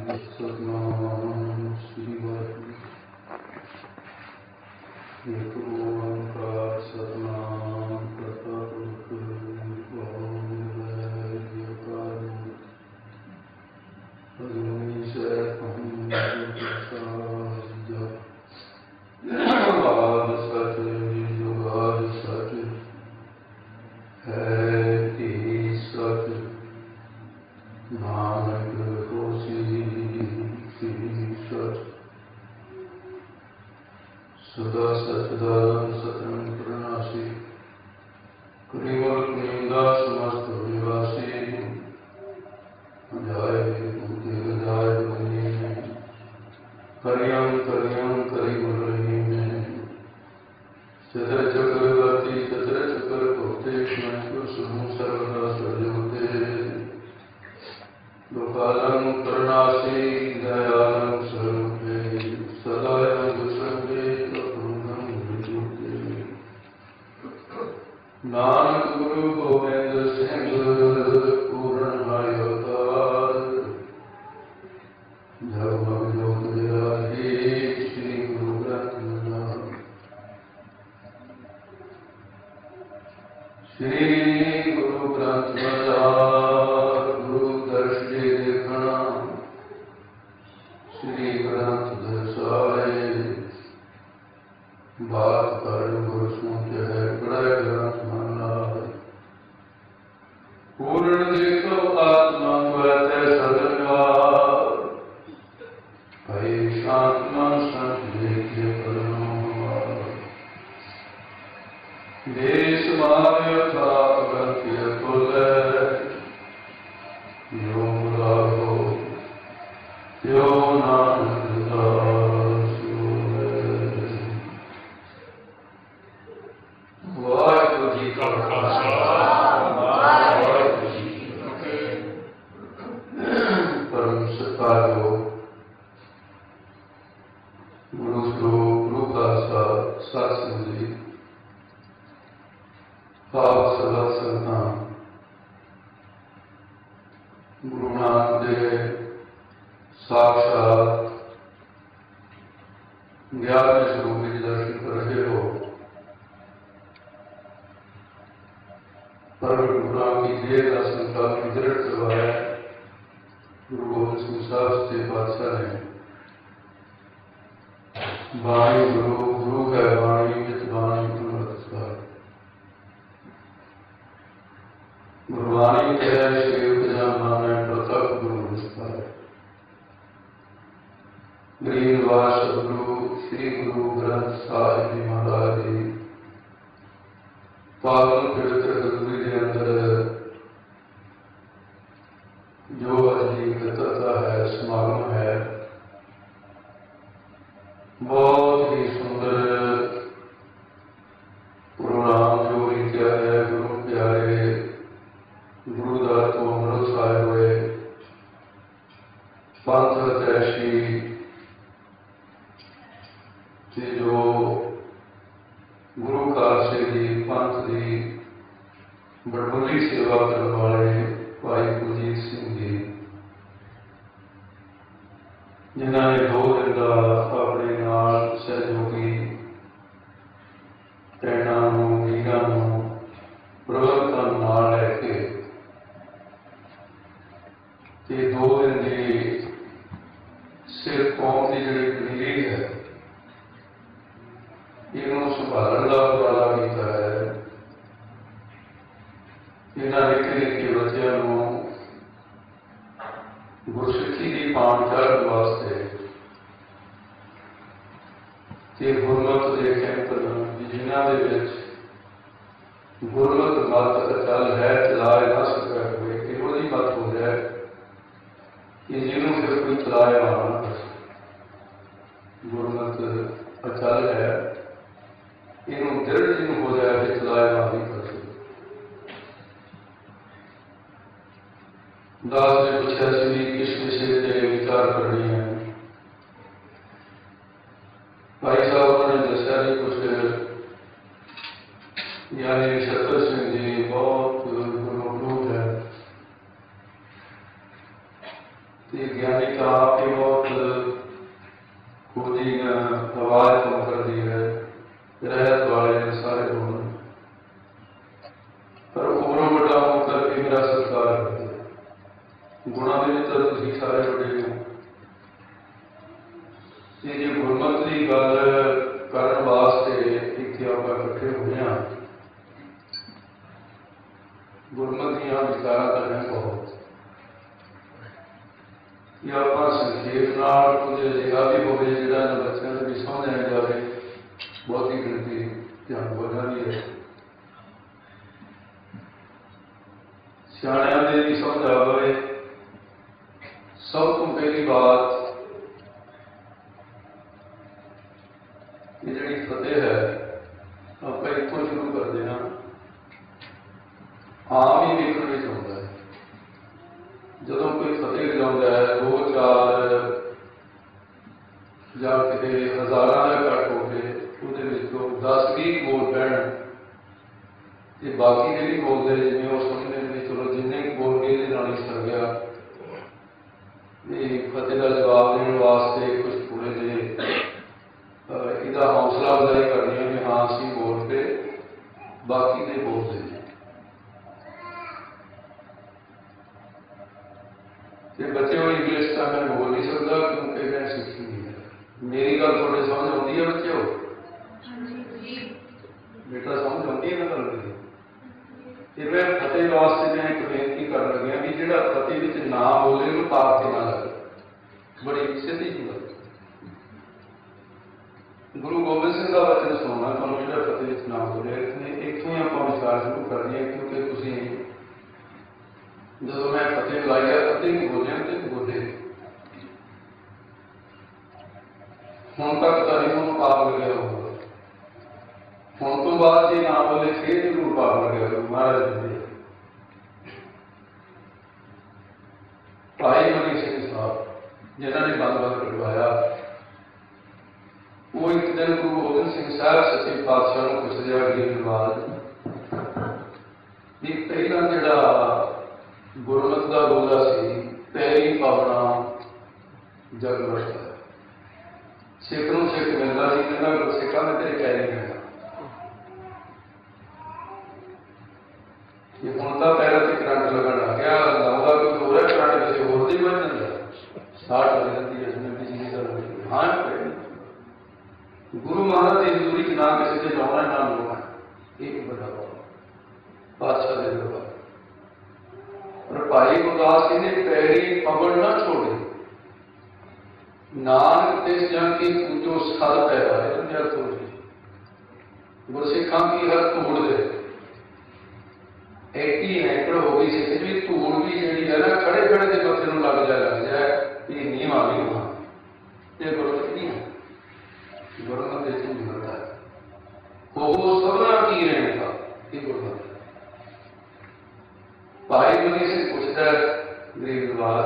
ਸਤਿਨਾਮ ਸ੍ਰੀ ਵਾਹਿਗੁਰੂ। ਇੱਕ ਓਂਕਾਰ ਸਤਿਨਾਮ ਕਰਤਾ ਪੁਰਖ ਨਿਰਭਉ ਨਿਰਵੈਰ ਅਕਾਲ ਮੂਰਤਿ ਅਜੂਨੀ ਸੈਭੰ ਗੁਰ ਪ੍ਰਸਾਦਿ ਜਪੁ ਆਦਿ ਸਚ ਜੁਗਾਦਿ ਸਚ ਹੈ ਧੀ ਸਚ ਨਾਨਕ ਹੋਸੀ ਭੀ ਸਚ ਸਦਾ ਸਚਿਦਾਨੰਦ ਸਤਿ ਪ੍ਰਣਾਸੀ ਕਲਿਵਰ ਨਿੰਦਾ ਸਮਸਤ ਨਿਵਾਸੀ ਜਾਏ ਗੁਰੂ ਜਾਏ ਬਨੀ ਕਰਿਯੰ ਕਰਿ ਗੁਰ ਰਹੀਮ ਚਤਰ ਚਕਰ ਵਰਤੀ ਚਤਰ ਚਕਰ ਭੁਗਤੇ ਮੈਂ ਸੁਨੂੰ ਸਰਵਦਾ ਸਰਜੋਤੇ ਲੋਕਾਲੰ ਕਰਨਾਸੀ ਦਇਆਲੰ ਸਰੂਪੇ ਸਦਾ ਅੰਗ ਸੰਗੇ ਅਪੂਰਨੰ ਵਿਜੂਤੇ ਨਾਨਕ ਗੁਰੂ ਗੋਬਿੰਦ ਸਿੰਘ ਪੂਰਨ ਹਰਿ ਅਵਤਾਰ ਜਗ ਮਗ ਜੋਤ ਜਗਾਈ ਸ੍ਰੀ ਗੁਰੂ ਗ੍ਰੰਥ ਸਾਹਿਬ ਸ੍ਰੀ ਗੁਰੂ ਗ੍ਰੰਥ ਸਾਹਿਬ ਗੁਰੂ ਦਰਸ਼ਨ ਦੇਖਣਾ ਸ੍ਰੀ ਗ੍ਰੰਥ ਦਰਸਾਏ ਬਾਤ ਕਰ ਗੁਰ ਸੁਣਤ ਹੈ ਬੜਾ ਗ੍ਰੰਥ ਮਨ ਲਾਏ ਪੂਰਨ ਦੇਖੋ ਆਤਮਾ ਵਰਤੈ ਸਦਨਵਾਰ ਭਈ ਸ਼ਾਂਤ ਮਨ ਸੰਤ ਦੇਖੇ ਪਰਮਾਰ ਦੇਸ ਮਾਰਿ ਥਾਪ ਗੰਤਿ ਤੁਲੈ ਯੋ ਮੁਰਾਦੋ ਯੋ ਨਾਨਕ ਦਾਸ ਵਾਹਿਗੁਰੂ ਜੀ ਕਾ ਖਾਲਸਾ ਵਾਹਿਗੁਰੂ ਜੀ ਕੀ ਫਤਿਹ। ਪਰਮ ਸਤਿਕਾਰਯੋਗ ਗੁਰੂ ਸਰੂਪ ਗੁਰੂ ਖਾਲਸਾ ਸਤਿ ਸੰਗਤ ਜੀ, ਭਾਵ ਸਦਾ ਸੰਤਾਂ ਗੁਰੂ ਨਾਨਕ ਦੇ ਸਾਖਸ਼ਾਤ 11ਵੇਂ ਸਰੂਪ ਵਿੱਚ ਦਰਸ਼ਨ ਕਰ ਰਹੇ ਹੋ। ਪ੍ਰਗਟ ਗੁਰਾਂ ਕੀ ਦੇਹ ਦਾ ਸੰਕਲਪ ਦ੍ਰਿੜ ਕਰਵਾਇਆ ਗੁਰੂ ਗੋਬਿੰਦ ਸਿੰਘ ਸਾਹਿਬ ਤੇ ਪਾਤਸ਼ਾਹ ਨੇ। ਬਾਣੀ ਗੁਰੂ ਗੁਰੂ ਹੈ ਬਾਣੀ ਵਿੱਚ ਬਾਣੀ ਅੰਮ੍ਰਿਤ ਸਾਹਿਬ ਗੁਰਬਾਣੀ ਕਹਿ ਸੇਵਕ ਜਨ ਮਾਨੈ ਪ੍ਰਤੱਖ ਗੁਰੂ ਵਿਸਤਾਰ ਗਰੀਨਵਾਸ ਗੁਰੂ ਸ੍ਰੀ ਗੁਰੂ ਗ੍ਰੰਥ ਸਾਹਿਬ ਜੀ ਮਹਾਰਾਜ ਜੀ ਪਾਵਨ ਪਵਿੱਤਰ ਗੁਰੂ ਦੇ ਅੰਦਰ ਜੋ ਅੱਜ ਦੀ ਕਥਾ ਹੈ ਸਮਾਗਮ ਹੈ ਬਹੁਤ ਹੀ ਸੁੰਦਰ ਪ੍ਰੋਗਰਾਮ ਜੋ ਲਿਖਿਆ ਹੈ ਗੁਰੂ ਪਿਆਰੇ ਗੁਰੂ ਦਾ ਤੋਂ ਅੰਮ੍ਰਿਤ ਸਾਹਿਬ ਹੋਏ ਪੰਥ ਹਿਤੈਸ਼ੀ ਤੇ ਜੋ ਗੁਰੂ ਖਾਲਸੇ ਦੀ ਪੰਥ ਦੀ ਬੜਬੁੱਲੀ ਸੇਵਾ ਕਰਨ ਵਾਲੇ ਭਾਈ ਕੁਲਜੀਤ ਸਿੰਘ ਜੀ, ਜਿਨ੍ਹਾਂ ਨੇ 2 ਦਿਨ ਦਾ ਆਪਣੇ ਨਾਲ ਸਹਿਯੋਗੀ ਭੈਣਾਂ ਨੂੰ ਵੀਰਾਂ ਨੂੰ ਪ੍ਰਬੰਧਕਾਂ ਨੂੰ ਨਾਲ ਲੈ ਕੇ ਤੇ 2 ਦਿਨ ਦੀ ਸਿਰਫ ਕੌਮ ਦੀ ਜਿਹੜੀ ਪਨੀਰੀ ਹੈ ਇਹਨੂੰ ਸੰਭਾਲਣ ਦਾ ਉਪਰਾਲਾ ਕੀਤਾ ਹੈ। ਇਹਨਾਂ ਨਿੱਕੇ ਨਿੱਕੇ ਬੱਚਿਆਂ ਨੂੰ ਗੁਰਸਿੱਖੀ ਦੀ ਪਾਣ ਚੜ੍ਹਨ ਵਾਸਤੇ ਤੇ ਗੁਰਮਤਿ ਦੇ ਕੈਂਪ ਜਿਨ੍ਹਾਂ ਦੇ ਵਿੱਚ ਗੁਰਮਤਿ ਮਤ ਅਚਲ ਹੈ ਚਲਾਏ ਨਾ ਸਕਿਆ ਹੋਏ ਇਹੋ ਜਿਹੀ ਮਤ ਹੋ ਜਾਏ ਕਿ ਜਿਹਨੂੰ ਫਿਰ ਕੋਈ ਚਲਾਏ ਨਾ ਕਰ ਸਕੇ। ਗੁਰਮਤਿ ਅਚਲ ਹੈ ਇਹਨੂੰ ਦ੍ਰਿੜ ਜਿਹਨੂੰ ਹੋ ਜਾਏ ਕਿ ਚਲਾਏ ਨਾ ਨਹੀਂ ਕਰ ਸਕੇ। ਦਾਸ ਨੇ ਪੁੱਛਿਆ ਸੀ ਵੀ ਕਿਸ ਵਿਸ਼ੇ ਤੇ ਵਿਚਾਰ ਕਰਨੀ ਹੈ। ਭਾਈ ਸਾਹਿਬ ਉਹਨਾਂ ਨੇ ਦੱਸਿਆ ਨਹੀਂ ਕੁਛ ਯਾਨੀ ਨਛੱਤਰ ਸਿੰਘ ਜੀ ਬਹੁਤ ਗੁਰਮੁਖ ਹੈ ਤੇ विज्ञानी तो आपकी बहुत खोजी आवाज कम कर दी है, रहत वाले ने सारे गुण, पर उम्रों बड़ा हो करके मेरा सत्कार करते गुणा के तो तुम सारे बड़े हो। ये जो गुरमत की गल करने वास्ते इतने आप इकट्ठे हुए हैं, गुरमत दियाँ विचारा तो है बहुत, या आप संक्षेप नाल कुछ अजिहा भी हो जो बच्चों से भी समझ आ जाए, बहुती गिनती ध्यान बोलना भी है, सियाणियां ने भी समझ आ गए। सब तो पहली बात ये जी फतेह है, आप इतों शुरू कर देना। आम ही देखने में आता है जो कोई फतेह जाता है, दो चार या कि हज़ारा का घट हो गए, वो 10-20 बोल बहन, बाकी के भी बोलते जिन्हें वो समझते हैं चलो जिन्हें बोल के ही सर गया, फतेह का जवाब देने वास्ते कुछ थोड़े जे इसका हौसला अफजाई करनी है कि हाँ असी बोल के बाकी के बोलते हैं। बच्चे वो इंग्लिश का मैं बोल नहीं सकता क्योंकि मैं सीखी नहीं है। मेरी गल थोड़े समझ आती है बच्चे हो बेटा समझ आती है ना गल कि मैं फतेह वास्ते मैं एक बेनती कर लगे भी जो फतेह ना बोले वो पाप से ना लगे, बड़ी सीधी गल। गुरु गोबिंद सिंह का वचन सुनना तुम जो फतेह ना बोले इतों ही आप विचार शुरू करनी है, क्योंकि तुम जो मैं फतेह लाइया फतेह नहीं बोलिया तो बोले हूँ तक तो नहीं मैं पाप लगे होगा, हूँ तो बाद जो ना बोले फिर जरूर पाप लगे हो। महाराज जी भाई मनी सिंह साहब जिन्होंने बंद करवाया, वो एक दिन गुरु गोबिंद सिंह साहब सच्चे पातशाह को पुछदे गरीबनवाज भी पहला जो गुरमत का बोला सी पैरी पावना जग वसदा, सिख नूं सिख मिलता सी, कहना सिखा ने तेरे पैरी मिलना, ये हुण तां पैरों से करंट लगन आ गया, लाउंगा कोई हो रहा करंट किसी होर दी बन जाता, साठ लग जाती है इसमें बिजली का लग। हाँ गुरु महाराज की हजूरी च ना किसी से लाना ना लाना एक बड़ा बादशाह के दरबार, पर भाई गुरदास जी ने पैरी पवन ना छोड़े, नानक तिस जन की पूजो सद पैदा है गुरसिखा की हर धूड़ दे एटी हैंकड़ हो गई सिख जी, धूड़ भी जी है ना खड़े खड़े के मथे में लग जाए ये नीम आ गई वहां, ये गुरमत नहीं है, गुरमत ऐसे नहीं होता है, वो सबना की रहने का ये गुरमत। भाई मनी से पूछता है गरीब नवाज,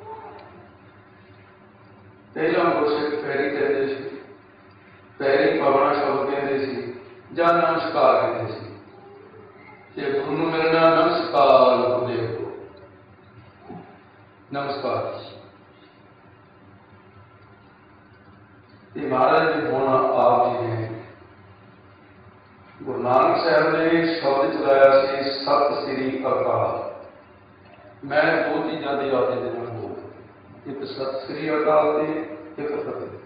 पहला गुरसिख पैरी कहते पैरी पवना शब्द कहते या नमस्कार कहते जे गुरु नूं मिलना नमस्कार गुरुदेव को नमस्कार। महाराज जी हुण आप जी ने गुरु नानक साहब ने शब्द चलाया से सत श्री अकाल, मैं दो चीज़ों की आपके दिन बोल, एक सत श्री अकाल से एक फतेह।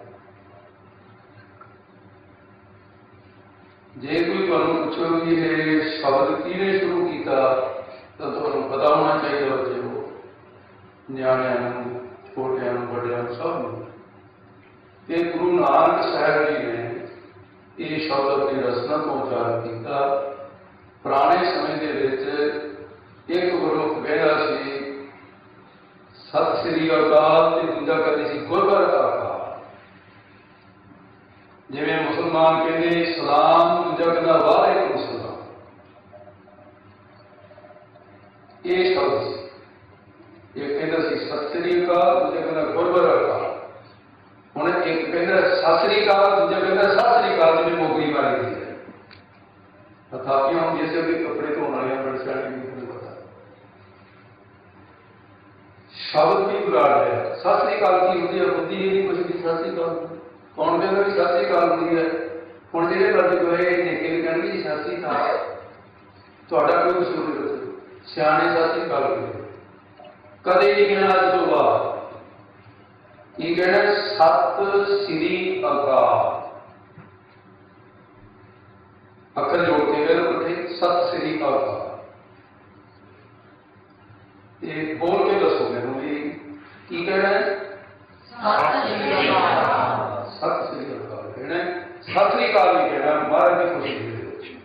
जे कोई तुहानूं पुछो कि ये शब्द किहने शुरू किया तो तुहानूं पता होना चाहिए बच्चे को, न्याणियां छोटियां बड़ियां सब कि गुरु नानक साहब जी ने ये शब्द अपनी रचना को उच्चारण किया। पुराने समय के विच एक गुरमुख कहता सी सत श्री अकाल ते दूजा कहते सी गुरबर अकाल, जिवें मुसलमान कहते सलाम दूजा कहता वालेकुम सलाम, ये शब्द से एक कहता सी सत श्री अकाल दूजा कहता गुरबर अकाल। हुण एक कहता सत श्री अकाल दूजा कहता सत श्री अकाल, जिवें मोगरी मारी दी है तथापि हम जैसे भी कपड़े धोने वाले बड़े सारे नहीं पता शब्द भी बुला रहे सत श्री अकाल की होती है, होती ही नहीं कुछ भी सत श्री अकाल। कौन कहता भी सत श्री अकाल होती है? हम जो बंदे होए देखे भी कहेंगे जी सत श्री अकाल, तुहाडा कोई कसूर नहीं दसो, सियाणे सत श्री अकाल करो। कदे नहीं कहना अज तो बाद, ये कहना सत श्री अकाल, अक्खर जोड़ के गए उठे सत श्री अकाल। ये बोल के दसो मैनू की कहना है? सत श्री अकाल। सत श्री अकाल कहना, सत श्री अकाल नहीं कहना, महाराज की खुशी दे।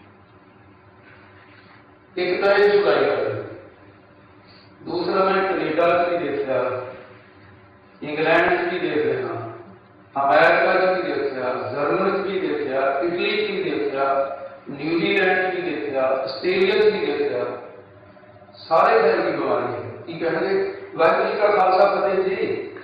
एक तो ये सुधाई कर, दूसरा मैं कनेडा च भी देखा, इंग्लैंड च भी देख लेना, अमेरिका च भी देखा, जर्मन च भी देखा, इटली च भी देखा, न्यूजीलैंड च भी देखा, आस्ट्रेलिया च भी देखा, सारे तरह की बीमारी है। की कहेंगे वाहिगुरू जी का खालसा फतेह जी,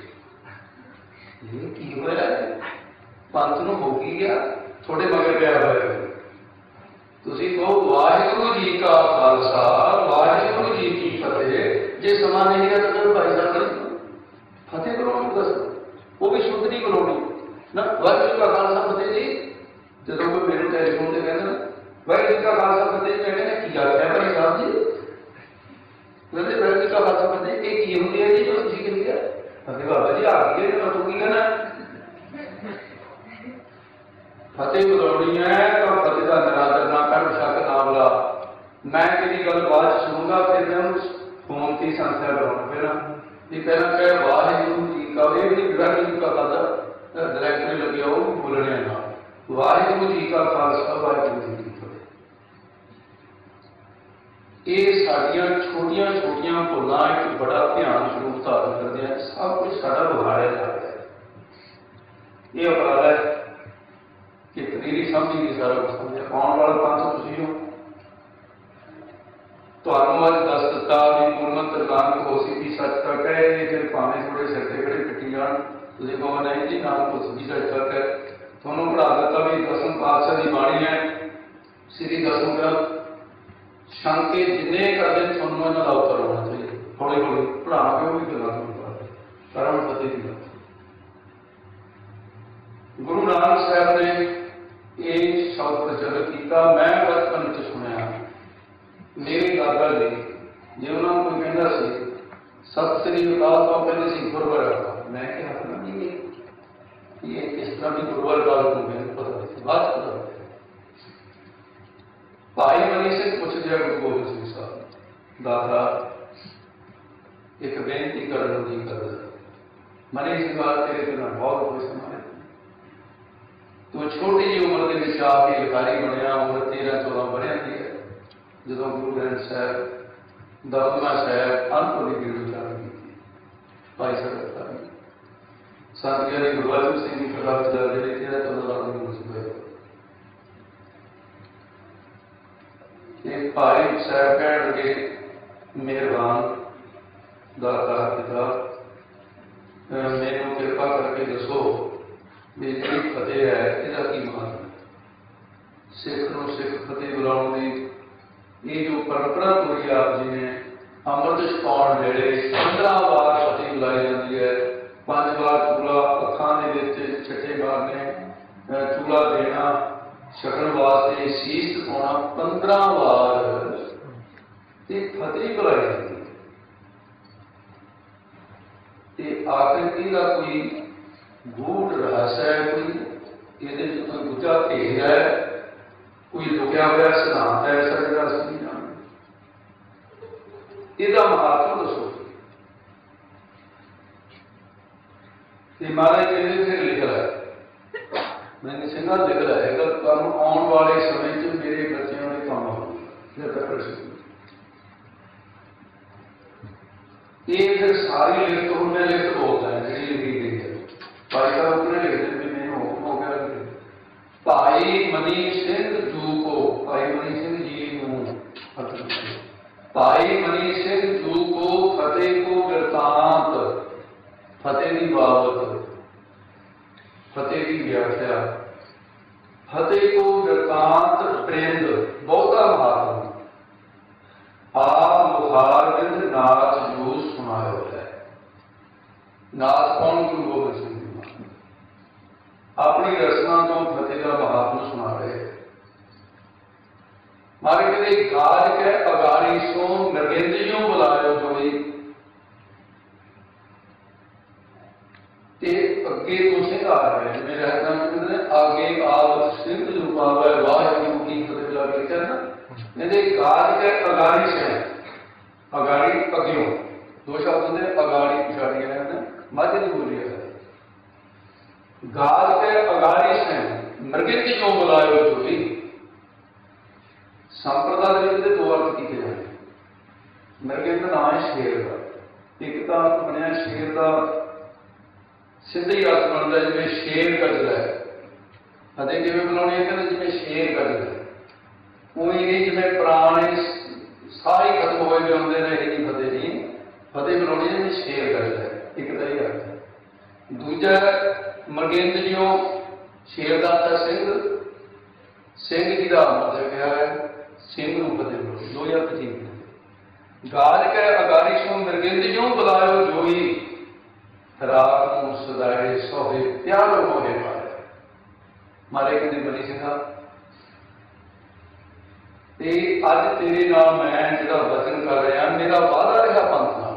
ये की होया पंथ नूं हो की गया, थोड़े मगर पिया होया। तुसीं कहो वाहिगुरू जी का खालसा वाहिगुरू जी की फतेह, जे समा नहीं है तो चलो भाई साहब फतेह बुलाओ, दस वो भी शुद्ध नहीं बुलानी ना। वाहिगुरू जी का खालसा फतेह जी, जो कोई मेरे टेलीफोन से कहना वाहिगुरू जी का खालसा फतेह, मैं कहना की आख्या भाई साहब जी, कहते वाहिगुरू जी का खालसा फतेह ये की होती है जी जो तुसीं कही है? कहते बाबा जी आ गए मैं तो की कहना फतेह बुलानी है तो फतेह का निरादर ना कर, शक ना बुला। मैं तेरी गल बाद सुनूंगा, फिर मैं फोन की संख्या बनाऊंगा, फिर ये कहना कह वाहिगुरू जी का, ये भी वाहिगुरू जी का खालसा डायरेक्टरी लगे वो भी बोलने ना, वाहिगुरू जी का खालसा वाहिगुरू जी की फतेह। ये साडियां छोटियां छोटियां भुलां एक बड़ा ध्यान स्वरूप धारण करते हैं, सब कुछ साडा विगाड़िया जा रहा है। ये अपराध है कि पनीरी समझ नहीं सारा कुछ समझे। आने वाला पंथ तुसीं हो, तुहानूं अज दस दिता भी गुरमत नानक होसी भी सच तक है, फिर भावें थोड़े सिर ते खड़े पिटी जाण, तुसीं कहो नहीं जी नानक होसी भी सच तक है। तुहानूं पढ़ा दिता भी दसम पातशाह की बाणी है, श्री दसम ग्रंथ शंके जिन्ने करते तुहानूं इन्हां दा उत्तर होना चाहिए। हौली हौली पढ़ावांगे वो भी गल्लां तुहानूं करन फतेह की गल। गुरु नानक साहब ने ये शब्द प्रचलित किया, मैं बचपन च सुनिया, मेरे दादा जी जो उन्होंने कोई कहता सी सत श्री अकाल तो कहते सी गुरुवार अकाल, मैं क्या अपना ये किस तरह की गुरुवार अकाल को मैंने पता नहीं, बात पता नहीं। भाई मनी सिंह पूछ दिया गुरु गोबिंद सिंह साहब दादा एक बेनती करने की कर, मनी सिंह तेरे बिना बहुत कोई समा तो छोटी जी उम्र के आके लिखारी बनया, उम्र 13-14 बढ़िया की है जो गुरु ग्रंथ साहब दसवां साहब अनपुरी की उच्चारण की भाई साहब संत जी गुरबचन सिंह की प्रकाश चल रही 13-14 साल की उम्र से भाई साहब कह लगे मेहरबान दाता पिता मैनू कृपा करके दसो भी जी फतेह है इसका की मान है? सिख नूं सिख फतेह बुलाने की ये जो परंपरा पूरी आप जी ने अमृत छकाउण वेले 15 बार फतेह बुलाई जाती है, 5 बार चूला अखां दे विच छट्टे मारने, चूला देना छकण वास्ते शीश झुकाउणा 15 बार ते फतेह बुलाई जाती है। आखिर इहदा कोई गूढ़ रहस्य है, कोई ये कोई गुजा भेद है, कोई लुकिया हुआ सिद्धांत है ऐसा जो अस नहीं जानते, इसका महात्मा दसो। महाराज कहते फिर लिखा है, मैंने सिंघा लिखा है कल आने वाले समय च मेरे बच्चों ने काम होगा, ये फिर सारी लिखत हूँ मैं लिखत बोलता है जी लिखी गई है। भाई साहब उतने लिखते भी मैंने हुक्म हो गया भाई मनी सिंह जू को, भाई मनी सिंह जी को, भाई मनी सिंह जू को फतेह को वृतांत, फतेह की बाबत, फतेह की व्याख्या, फतेह को वृतांत प्रेंद बहुता महात्मा आप मुखार बिंद नाच जो सुनाया है। नाथ कौन गुरु गोबिंद सिंह जी महाराज अपनी रचना तो फतेह का महात्मा सुना रहे। मारे कहते गाज के अगारी सो नरेंद्रियों बुलायो जोई ते अगे तो सिंह आ रहे हैं। मेरे हाथ में कहते हैं आगे आवत सिंह जो पावे वाहिगुरु की फतेह ला के कहना कहते गाज के अगारी से अगाड़ी अग्यों दो शब्द होंगे अगाड़ी पिछाड़ी है मध्य नहीं बोली है। गाज के अगाड़ी से मृगित जो बुलायो जोई संप्रदाय के दो अर्थ किए जाते। मृगित का नाम है शेर का। एक तो अर्थ बनया शेर का सीधे ही अर्थ बनता है जिवें शेर गजदा है अते किवें बुलाउणी है कहते जिवें शेर गजदा है उवें नहीं जिवें पुराने सारे खत्म होए भी आते हैं यही फतेह नहीं फतेह बुलाउणी जिवें शेर गजदा है। एक तो यह अर्थ है। दूजा मृगेंद्रियों शेर का अर्थ सिंह सिंह जी का मतलब क्या है सिंह रूप फतेह बुलाओ दो अर्थ ठीक। गाज के अगारी सो मृगेंद्रियों बुलायो जोई रात को सदाए सोहे प्यारो मोहे मारे मारे कहते बली सिंघा ते अज तेरे नाल मैं जिहड़ा वचन कर रहा मेरा वादा रहा पंथ नाल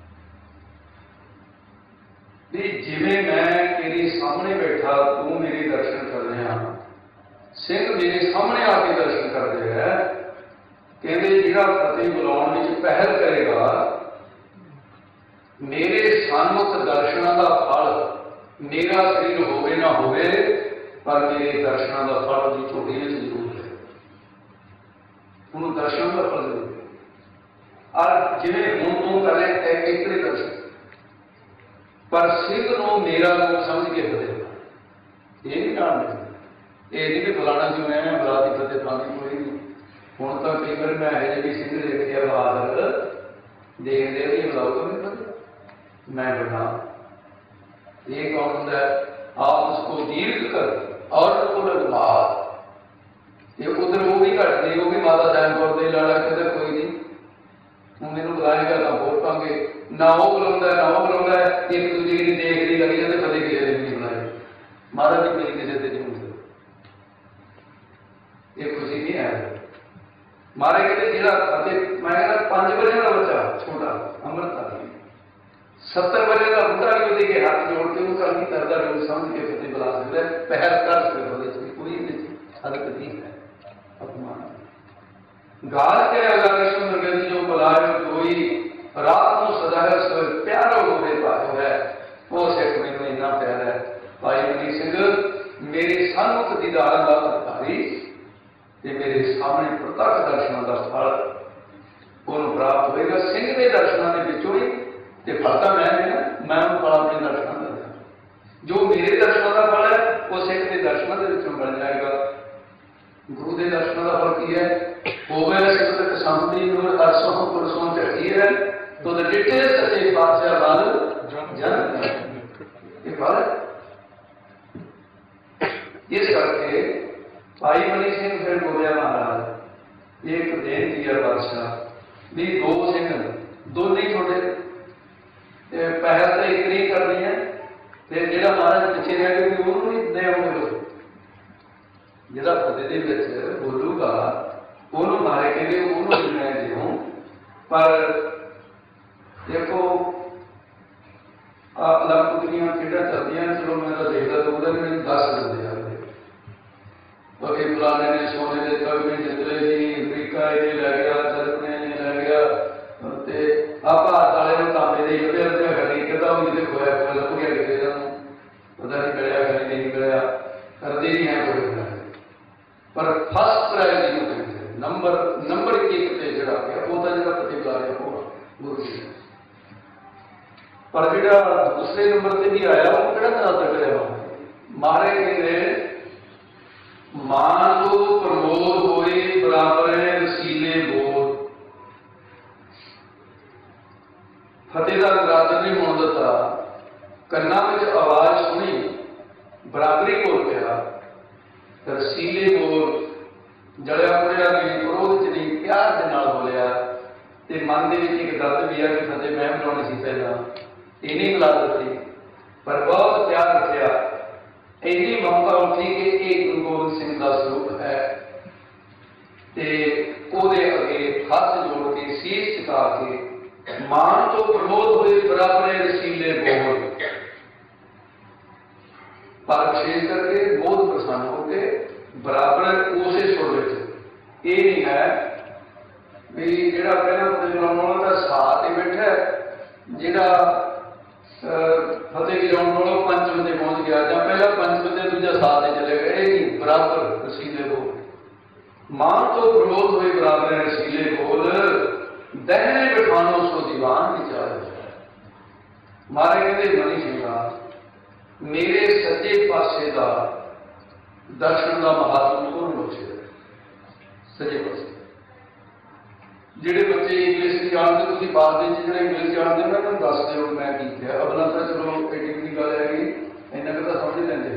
भी जिवें मैं तेरे सामने बैठा तू मेरे दर्शन कर रहा सिंह मेरे सामने आके दर्शन करते हैं कहते जिहड़ा फतेह बुलाउण विच पहल करेगा मेरे सन्मुख दर्शनों का फल मेरा शरीर होवे ना होवे पर मेरे दर्शनों का फल की चोटी में जरूर है। उन्होंने दर्शन का फल जरूर है और जिवें हुण तू करे एक दर्शन पर सिद्ध को मेरा लोग समझ के फतेह ये नहीं जानते ये नहीं भी फलाना जो मैं बुला की फतेह पानी कोई नहीं। हुण तो कई बार मैं यह भी सिंह देखे बहादुर देखते भी बुलाओ तो नहीं फतेह मैं बना ये कौन होता है आप उसको दीर्घ कर और ये उधर वो भी घट नहीं वो भी माता सैन कौर दे लाड़ा कहते कोई नहीं हूँ मैंने बुलाएगा ना वोट पांगे ना वो बुलाता ना वो बुलाता है एक दूसरे की देख रही लगी जाते फतेह किसी ने नहीं बुलाए महाराज जी मेरी किसी से नहीं होते ये खुशी नहीं है। मारे कहते जिला फतेह मैं 5 बजे का बच्चा छोटा अमृत 70 बजे का बुढ़ा भी के हाथ जोड़ के उसका नहीं करता लोग समझ के फतेह बुला सकते पहल कर सकते कोई हद नहीं है अपमान। गाज के अगर मृगेंद्र जो बुलायो कोई रात को सदाए सो प्यारो होवे पायो है वो सिख मैनू इन्ना प्यार है। भाई मनी सिंह मेरे सन्मुख दीदार का अधिकारी मेरे सामने प्रत्यक्ष दर्शनों का फल उन्होंने प्राप्त होएगा। सिंह के दर्शनों के विचों ही फलता मैं फल अपने दर्शन कर जो मेरे दर्शनों का फल है वो सिख के दर्शनों के मिल जाएगा। गुरु के दर्शनों का फल की है होवे सिख संति अरसों पुरसों चढ़ी है तो डिटे सचे पातशाह बल जन फल इस करके भाई मनी सिंह फिर बोलिया महाराज एक बेनती है बादशाह भी दो सिंह दोनों ही छोटे पहल तो एक नहीं करनी है जो महाराज पिछे रह गए उन्होंने नहीं देंगे जो फतेह बोलूगा उन्होंने मारे के लिए उन्होंने मैं दूँ पर देखो अलग खेड़ा चलती चलो मैं तो देखता तो उधर मैंने 10 बंदे आते बाकी फलाने ने सोने के तगमे जितने जी अमरीका ये लै गया जर्मनी ये लै गया आप हाथ वाले तांबे के युद्ध अद्धा करी कहता वो जिसे खोया खोया लभ गया किसी का पता नहीं मिलया कहीं नहीं मिलया करते नहीं है कोई पर फर्स्ट प्राइज जिन्होंने नंबर 1 पे जड़ा गया वो तो जो फतेह बुला रहा होगा गुरु जी पर जो दूसरे नंबर से भी आया वो कि तगड़िया मारे कहते मान को प्रमोद होए बराबर है रसीले बोल फतेह का ग्रादर नहीं होने दिता कन्ना में आवाज सुनी बराबरी बोल गया रसीले बोल जलिया पुड़िया नहीं क्रोध च नहीं प्यार के नाल बोलिया ते मन के एक दर्द भी है कि फतेह मैं बुलानी सी पहला ये नहीं बुला दी पर बहुत प्यार रखा। इन्नी ममता उठी कि एक गुरु गोबिंद सिंह का स्वरूप है, ਉਹਦੇ अगे हथ जोड़ के शीश झुका के मान तो प्रमोद हुए बराबर रसीले बोल पर विशेष करके बहुत प्रसन्न हो के बराबर उसे सुर विच ये नहीं है भी जिहड़ा पहला फतेह बुलाने वाला तो साथ ही बैठा, जिहड़ा फतेह गिराने वाला पंच बजे पहुंच गया या पहला पंच बजे दूजा साथ ही चले गए, नहीं बराबर रसीले बोल मान तो प्रमोद हुए बराबर रसीले बोल दहने बिठानो सो दीवान विचार। मारे कहते मनी सिंह मेरे सज्जे पासे का दर्शन का महात्मा कौन बख्शे? सज्जे पासे जिहड़े बच्चे इंग्लिश जानते, तुसीं बाद में जिहड़े इंग्लिश जानते मैं तुहानूं दस दिओ मैं की किया। अगला तो चलो एडी भी गल हैगी, इन्ना कुछ तो समझ लैंदे।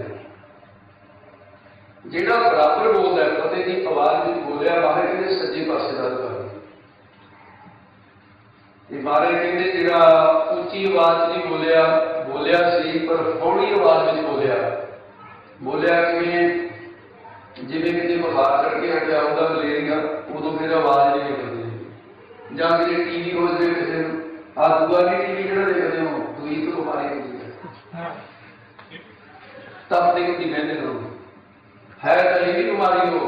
जिहड़ा बराबर बोलदा है फतेह की आवाज़ में बोलिया मारे कहते सज्जे पासे का अधिकारी। मारे कहते जिहड़ा उच्ची आवाज़ नहीं बोलिया बोलिया सी पर हौली आवाज़ में बोलिया बोलिया कि जिवें किते बुखार चढ़ के हटिया होंदा मलेरिया, उदों फिर आवाज़ नहीं निकलती। जां किते टीवी हो जाए किसी आ दूआ भी टीवी जिहड़ा देखदे हो दूई तो बीमारी होंदी है तब देखती कहते लोग है तो ये भी बीमारी हो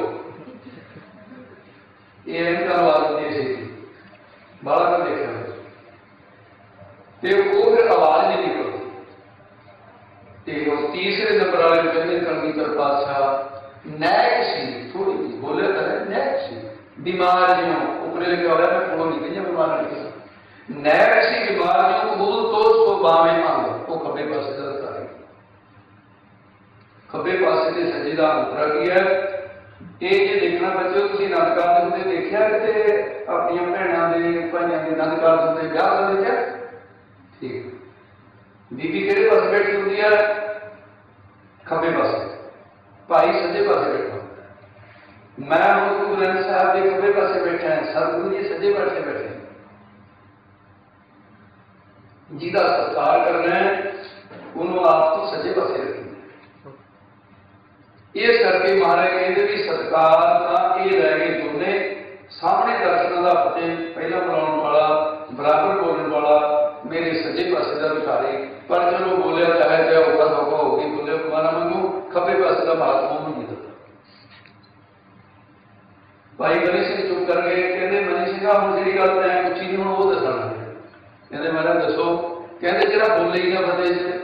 ये इनका आवाज़ होती है बड़ा कर देखा तो वो फिर आवाज़ नहीं निकलती। तो तीसरे नंबर वाले कहते कलगीधर पातशाह नैक सी थोड़ी जी बोले तो है नैक सी बीमारियों ऊपर लिखा हो रहा है मैं नहीं कही बीमार नहीं नैक सी बीमारियों कबूल तो उसको बावें मांगो वो खब्बे पासे का अधिकारी। खब्बे पासे के सज्जे का अंतरा की है ये जे देखना बच्चों तुसीं आनंद कारज होंदे देखिया किते अपनी भैणां दे भाइयां दे आनंद कारज होंदे ब्याह का देखिया ठीक बीबी किहड़े पासे बैठी होंदी है? खब्बे पासे, भाई सज्जे पासे बैठा। मैं हुण गुरु ग्रंथ साहिब के खब्बे पासे बैठा है, सतगुरु जी सज्जे पासे बैठे। जिहदा सत्कार करना है उन्होंने आप तो सज्जे पासे रखना। इस करके महाराज कहते भी सत्कार का ये रह गए दोने सामने दर्शन का फतेह पहला बुलाने वाला बराबर बोलने वाला मेरे सज्जे पासे का अधिकारी। पर चलो बोलिया चाहे चाहे औखा सौखा होगी बोले माना मंगू खब्बे पासे का महात्मा नहीं देता। भाई मनी सिंह चुप कर गए, कहते मनी सिंह हम जी गल तैं पुछी नहीं हूँ वो दसना कहते महाराज दसो। कहते जरा बोले ही ना फतेह से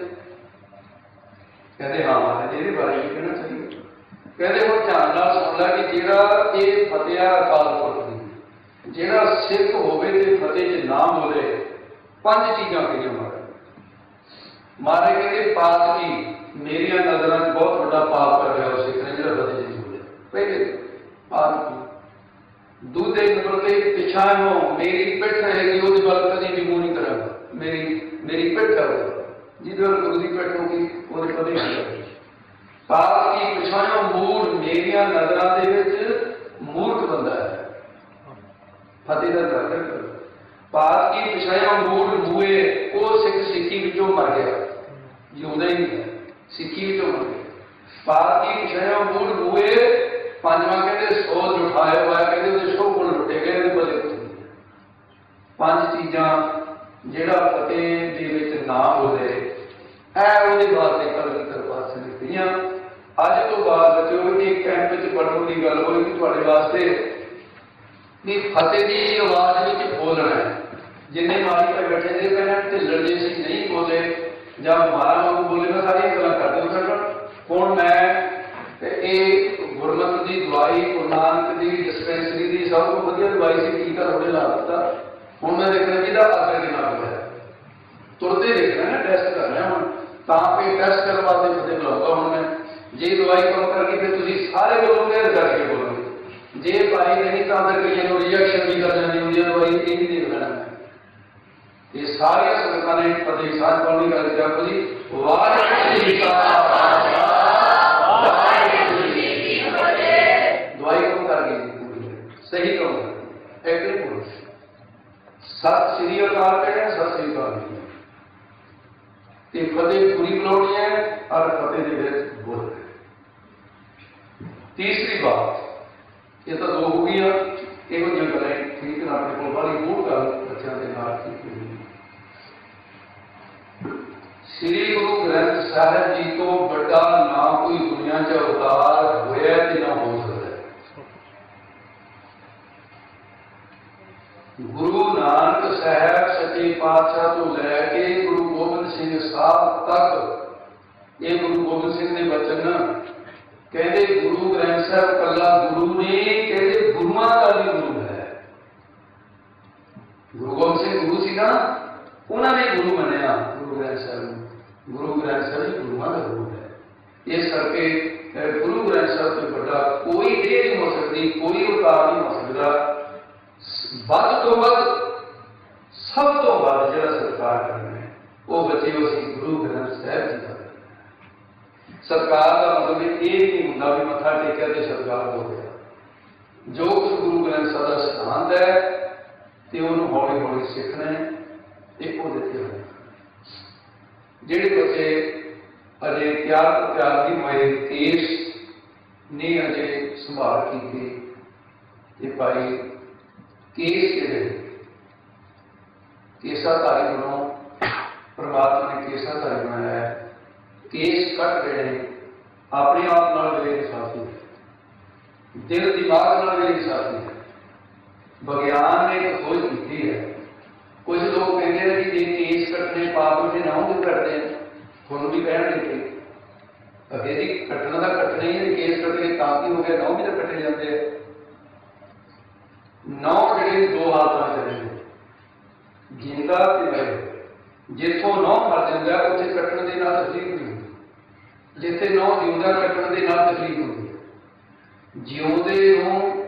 कहते हाँ महाराज ये बारे में कहना चाहिए। कहते हम ध्यान नाल सुन ला कि जिहड़ा ये फतेह अकाल पुरख जिहड़ा सिख होवे ते फतेह च ना बोले पांच चीज़ां कहियां महाराज कहते पाप की मेरी नजर में बहुत बड़ा पाप कर रहा सिख ने जिहड़ा फतेह नहीं बोले। पहले पाप की दूसरे नंबर ते पिछाणों मेरी पिठ रहेगी वो वाल कभी भी मुंह नहीं करांगा। मेरी पिठ है जिहदे वाल गुरु की पिठ होगी वो कभी नहीं करेगी। पाप की पिछाणों मूड मेरिया नजरों दे विच मूर्ख बंदा है फतेह का दर्शन कर। पाप की पिछाणों मूड मूए वो सिख सिक्खी विचों मर गया जिउंदा ही नहीं है सिक्खी विचों मर गया। पाप की पिछाणों मूड मूए पंजवां कहते सौ जुठाया हुआ कहते उसके सौ गुण लुटे गए बले पांच चीज़ां जिहड़ा फतेह दे विच ना बोले ऐ उहदे वास्ते कलगीधर पातशाह ने कहियां। अज तो बाद बच्चों एक कैंप में बड़ी बड़ी गल होई कि तुहाडे वास्ते भी फतेह की आवाज़ में बोलना है। जिन्हें मारी पर बैठे थे पहले ढिल्लर जी सी नहीं बोले जब मारा वांगू बोले मैं सारी गल्लां करदे हो सकण। हुण मैं ये गुरमत की दवाई गुरु नानक की डिस्पेंसरी की सब तो वधिया दवाई से टीका थोड़े ला दिता। हुण मैं देखना जिहदा असर कितना होया तुरते देखना है टेस्ट करना हुण तां पे टेस्ट करने वास्ते फतेह बुलाऊंगा। हुण मैं जे दवाई कम करके फिर तुसीं सारे बोलोगे करके बोलोगे जे भाई नहीं तो अंदर कई रिएक्शन भी कर जानी होंगी दवाई ये भी देख लेना। ये सारिया संगतां ने फतेह साथ बोलने का देखो जी वाहिगुरू जी का दवाई कम करके सही करो एक पुरुष सत श्री अकाल कहें सत श्री अकाल फतेह पूरी बुलानी है और फतेह के विच बोल। तीसरी बात, ये तो दो हो गई, इहो जिहियां गल्लां ठीक ना अपने कोल बाहली मूड गल बच्चों के नाल ठीक होई। श्री गुरु ग्रंथ साहिब जी तो बड़ा ना कोई दुनिया च अवतार होया ते ना हो सकता। गुरु नानक साहब सच्चे पातशाह तो लैके गुरु गोबिंद सिंह साहब तक ये गुरु गोबिंद सिंह के वचन कहते गुरु ग्रंथ साहब कला गुरु ने, कहते गुरुआं का भी गुरु है। गुरु गोबिंद सिंह गुरु सी ना, उन्होंने गुरु मनिया गुरु ग्रंथ साहब। गुरु ग्रंथ साहब जी गुरुआं का गुरु है। इस करके गुरु ग्रंथ साहब तो बड़ा कोई देह नहीं हो सकती, कोई अवतार नहीं हो सकता। ਵੱਧ ਤੋਂ ਵੱਧ ਸਭ ਤੋਂ ਵੱਧ ਜਿਹੜਾ ਸਤਿਕਾਰ ਕਰਨਾ ਹੈ ਉਹ ਬੱਚੇ ਅਸੀਂ ਗੁਰੂ ਗ੍ਰੰਥ ਸਾਹਿਬ ਜੀ ਦਾ। ਸਤਿਕਾਰ ਦਾ ਮਤਲਬ ਇਹ ਨਹੀਂ ਹੁੰਦਾ ਵੀ ਮੱਥਾ ਟੇਕਿਆ ਤੇ ਸਤਿਕਾਰ ਹੋ ਗਿਆ। ਜੋ ਕੁਝ ਗੁਰੂ ਗ੍ਰੰਥ ਸਾਹਿਬ ਦਾ ਸਿਧਾਂਤ ਹੈ ਤੇ ਉਹਨੂੰ ਹੌਲੀ ਹੌਲੀ ਸਿੱਖਣਾ ਹੈ, ਇਹ ਉਹ ਦਿੱਤੇ ਹੋਏ। ਜਿਹੜੇ ਬੱਚੇ ਅਜੇ ਤਿਆਰ ਨਹੀਂ ਹੋਏ, ਕੇਸ ਨਹੀਂ ਅਜੇ ਸੰਭਾਲ ਕੀਤੀ, ਇਹ ਭਾਈ केस जिहड़े केसाधारी बनों, परमात्मा ने केसाधारी बनाया है। केस कट रहे हैं अपने आप नाल बेइंसाफी, दिल दिमाग नाल बेइंसाफी है। विज्ञान ने एक खोज की है। कुछ लोग कहते हैं कि केस कटने पाप में ना भी करते हैं, थोड़ा भी कहने कि अगे जी कटना तो कटना ही है, केस कटने काफी हो गया, नौ भी तो कटे जाते हैं। नौ ਜਿਹੜੇ ਦੋ ਹਾਲਤਾਂ ਚੱਲਦੇ ਜਿੰਦਾ ਤੇ ਮਰੇ। ਜਿੱਥੋਂ ਨੌ ਮਰ ਜਾਂਦਾ ਉੱਥੇ ਕੱਟਣ ਦੇ ਨਾਲ ਤਕਲੀਫ ਨਹੀਂ ਹੁੰਦੀ, ਜਿੱਥੇ ਨੌ ਜਿਉਂਦਾ ਕੱਟਣ ਦੇ ਨਾਲ ਤਕਲੀਫ ਹੁੰਦੀ ਹੈ। ਜਿਉਂਦੇ ਨੂੰ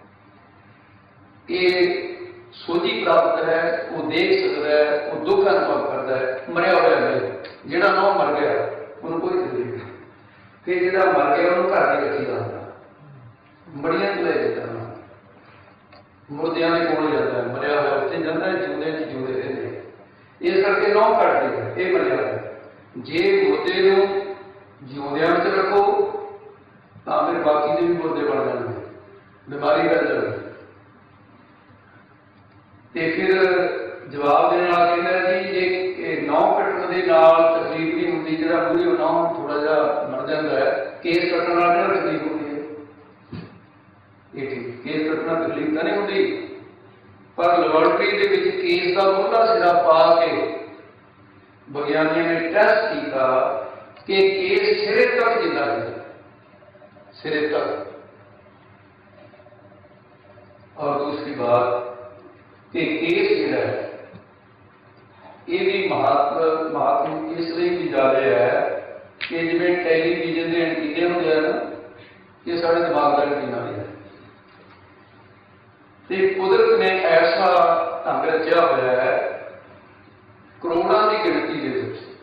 ਇਹ ਸੋਝੀ ਪ੍ਰਾਪਤ ਹੈ, ਉਹ ਦੇਖ ਸਕਦਾ ਹੈ, ਉਹ ਦੁੱਖ ਅਨੁਭਵ ਕਰਦਾ ਹੈ। ਮਰਿਆ ਹੋਇਆ ਹੈ ਜਿਹੜਾ ਨੌ ਮਰ ਗਿਆ ਉਹਨੂੰ ਕੋਈ ਤਕਲੀਫ ਨਹੀਂ। ਫਿਰ ਜਿਹੜਾ ਮਰ ਗਿਆ ਉਹਨੂੰ ਘਰ ਨਹੀਂ ਰੱਖੀਦਾ ਹੁੰਦਾ, ਬੜੀਆਂ ਲੈ ਜਾਂਦਾ ਮੁਰਦਿਆਂ ਦੇ ਕੋਲ ਜਾਂਦਾ ਹੈ। ਮਰਿਆ ਹੋਇਆ ਉੱਥੇ ਜਾਂਦਾ ਹੈ, ਜਿਉਂਦੇ ਚ ਜਿਉਂਦੇ ਰਹਿੰਦੇ। ਇਸ ਕਰਕੇ ਨੌ ਕੱਟਦੇ ਹੈ, ਇਹ ਮਰਿਆ ਹੋਇਆ। ਜੇ ਮੁਰਦੇ ਨੂੰ ਜਿਉਂਦਿਆਂ ਵਿੱਚ ਰੱਖੋ ਤਾਂ ਫਿਰ ਬਾਕੀ ਦੇ ਵੀ ਮੁਰਦੇ ਬਣ ਜਾਣਗੇ, ਬਿਮਾਰੀ ਫੈਲ ਜਾਵੇਗੀ। ਤੇ ਫਿਰ ਜਵਾਬ ਦੇਣ ਵਾਲਾ ਕਹਿੰਦਾ ਜੀ ਜੇ ਨੌ ਕੱਟਣ ਦੇ ਨਾਲ ਤਕਲੀਫ ਨਹੀਂ ਹੁੰਦੀ, ਜਿਹੜਾ ਮੂਹਰੇ ਨੌ ਥੋੜਾ ਜਿਹਾ ਮਰ ਜਾਂਦਾ ਹੈ, ਕੇਸ ਕੱਟਣ ਨਾਲ ਜਿਹੜਾ ਤਕਲੀਫ ਹੁੰਦੀ ਹੈ ਇਹ ਠੀਕ। केस कटना तकलीफ तो नहीं होती, पर लेबोरेटरी के केस का मुढ़ला सिरा पा के विज्ञानियों ने टेस्ट किया कि केस सिरे तक जिंदा है, सिरे तक। और दूसरी बात कि केस जो है ये भी महात्म इसलिए भी ज्यादा है कि जिवें टेलीविजन के एंटीने होंगे ना, ये साढ़े दिमाग का एंटीना भी है। कुदरत ने ऐसा ढंग रचा हुआ है, करोड़ों की गिनती के